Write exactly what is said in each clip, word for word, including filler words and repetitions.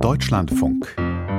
Deutschlandfunk.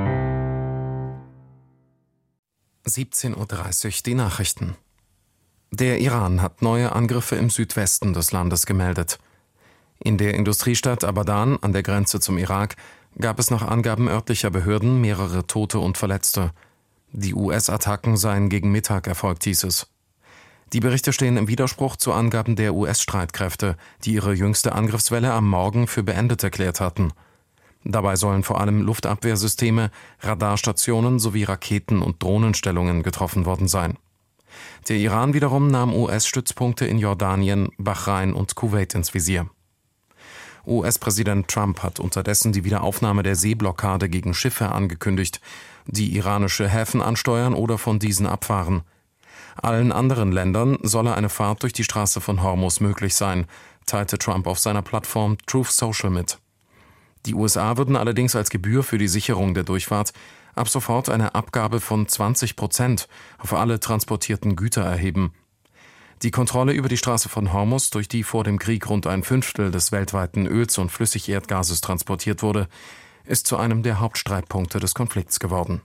siebzehn Uhr dreißig, die Nachrichten. Der Iran hat neue Angriffe im Südwesten des Landes gemeldet. In der Industriestadt Abadan an der Grenze zum Irak gab es nach Angaben örtlicher Behörden mehrere Tote und Verletzte. Die U S-Attacken seien gegen Mittag erfolgt, hieß es. Die Berichte stehen im Widerspruch zu Angaben der U S-Streitkräfte, die ihre jüngste Angriffswelle am Morgen für beendet erklärt hatten. Dabei sollen vor allem Luftabwehrsysteme, Radarstationen sowie Raketen- und Drohnenstellungen getroffen worden sein. Der Iran wiederum nahm U S-Stützpunkte in Jordanien, Bahrain und Kuwait ins Visier. U S-Präsident Trump hat unterdessen die Wiederaufnahme der Seeblockade gegen Schiffe angekündigt, die iranische Häfen ansteuern oder von diesen abfahren. Allen anderen Ländern solle eine Fahrt durch die Straße von Hormuz möglich sein, teilte Trump auf seiner Plattform Truth Social mit. Die U S A würden allerdings als Gebühr für die Sicherung der Durchfahrt ab sofort eine Abgabe von zwanzig Prozent auf alle transportierten Güter erheben. Die Kontrolle über die Straße von Hormuz, durch die vor dem Krieg rund ein Fünftel des weltweiten Öls und Flüssigerdgases transportiert wurde, ist zu einem der Hauptstreitpunkte des Konflikts geworden.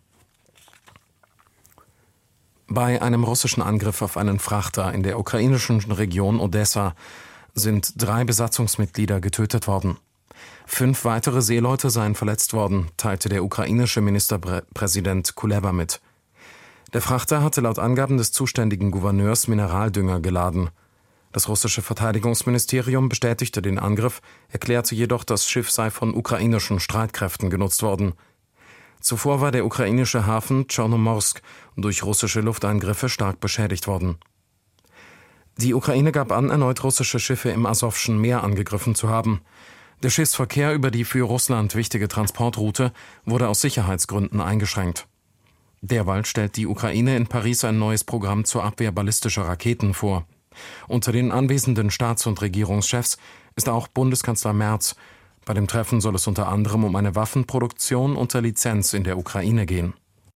Bei einem russischen Angriff auf einen Frachter in der ukrainischen Region Odessa sind drei Besatzungsmitglieder getötet worden. Fünf weitere Seeleute seien verletzt worden, teilte der ukrainische Ministerpräsident Kuleba mit. Der Frachter hatte laut Angaben des zuständigen Gouverneurs Mineraldünger geladen. Das russische Verteidigungsministerium bestätigte den Angriff, erklärte jedoch, das Schiff sei von ukrainischen Streitkräften genutzt worden. Zuvor war der ukrainische Hafen Tschornomorsk durch russische Luftangriffe stark beschädigt worden. Die Ukraine gab an, erneut russische Schiffe im Asowschen Meer angegriffen zu haben. Der Schiffsverkehr über die für Russland wichtige Transportroute wurde aus Sicherheitsgründen eingeschränkt. Derweil stellt die Ukraine in Paris ein neues Programm zur Abwehr ballistischer Raketen vor. Unter den anwesenden Staats- und Regierungschefs ist auch Bundeskanzler Merz. Bei dem Treffen soll es unter anderem um eine Waffenproduktion unter Lizenz in der Ukraine gehen.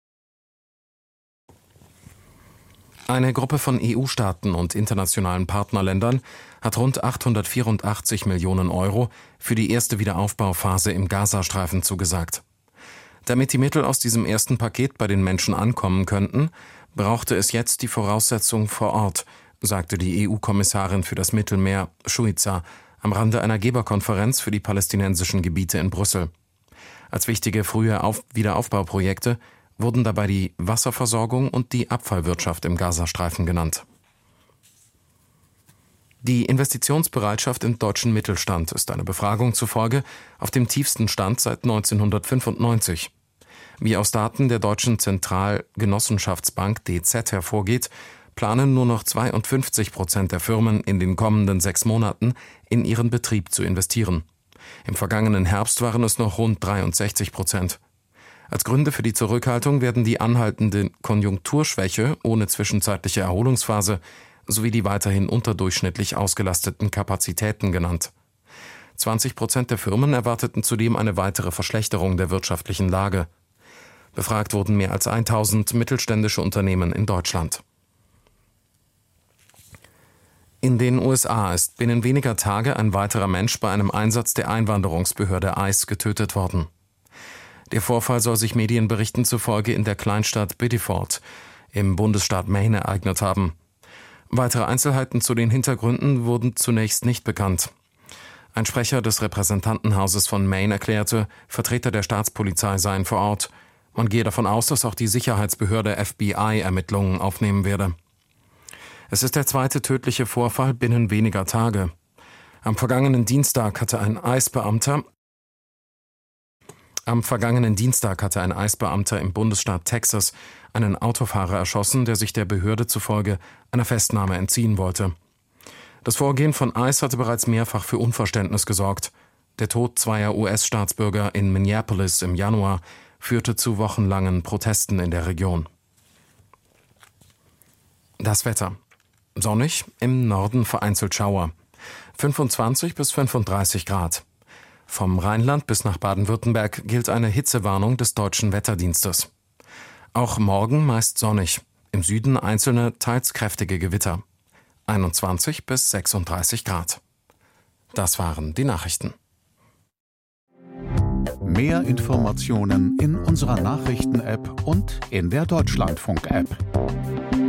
Eine Gruppe von E U-Staaten und internationalen Partnerländern hat rund achthundertvierundachtzig Millionen Euro für die erste Wiederaufbauphase im Gazastreifen zugesagt. Damit die Mittel aus diesem ersten Paket bei den Menschen ankommen könnten, brauchte es jetzt die Voraussetzung vor Ort, sagte die E U-Kommissarin für das Mittelmeer, Schuica, am Rande einer Geberkonferenz für die palästinensischen Gebiete in Brüssel. Als wichtige frühe Auf- Wiederaufbauprojekte wurden dabei die Wasserversorgung und die Abfallwirtschaft im Gazastreifen genannt. Die Investitionsbereitschaft im deutschen Mittelstand ist einer Befragung zufolge auf dem tiefsten Stand seit neunzehnhundertfünfundneunzig. Wie aus Daten der Deutschen Zentralgenossenschaftsbank D Z hervorgeht, planen nur noch zweiundfünfzig Prozent der Firmen in den kommenden sechs Monaten in ihren Betrieb zu investieren. Im vergangenen Herbst waren es noch rund dreiundsechzig Prozent. Als Gründe für die Zurückhaltung werden die anhaltende Konjunkturschwäche ohne zwischenzeitliche Erholungsphase sowie die weiterhin unterdurchschnittlich ausgelasteten Kapazitäten genannt. zwanzig Prozent der Firmen erwarteten zudem eine weitere Verschlechterung der wirtschaftlichen Lage. Befragt wurden mehr als tausend mittelständische Unternehmen in Deutschland. In den U S A ist binnen weniger Tage ein weiterer Mensch bei einem Einsatz der Einwanderungsbehörde ICE getötet worden. Der Vorfall soll sich Medienberichten zufolge in der Kleinstadt Biddeford im Bundesstaat Maine ereignet haben. Weitere Einzelheiten zu den Hintergründen wurden zunächst nicht bekannt. Ein Sprecher des Repräsentantenhauses von Maine erklärte, Vertreter der Staatspolizei seien vor Ort. Man gehe davon aus, dass auch die Sicherheitsbehörde F B I Ermittlungen aufnehmen werde. Es ist der zweite tödliche Vorfall binnen weniger Tage. Am vergangenen Dienstag hatte ein ICE-Beamter Am vergangenen Dienstag hatte ein ICE-Beamter im Bundesstaat Texas einen Autofahrer erschossen, der sich der Behörde zufolge einer Festnahme entziehen wollte. Das Vorgehen von ICE hatte bereits mehrfach für Unverständnis gesorgt. Der Tod zweier U S-Staatsbürger in Minneapolis im Januar führte zu wochenlangen Protesten in der Region. Das Wetter. Sonnig, im Norden vereinzelt Schauer. fünfundzwanzig bis fünfunddreißig Grad. Vom Rheinland bis nach Baden-Württemberg gilt eine Hitzewarnung des Deutschen Wetterdienstes. Auch morgen meist sonnig, im Süden einzelne, teils kräftige Gewitter. einundzwanzig bis sechsunddreißig Grad. Das waren die Nachrichten. Mehr Informationen in unserer Nachrichten-App und in der Deutschlandfunk-App.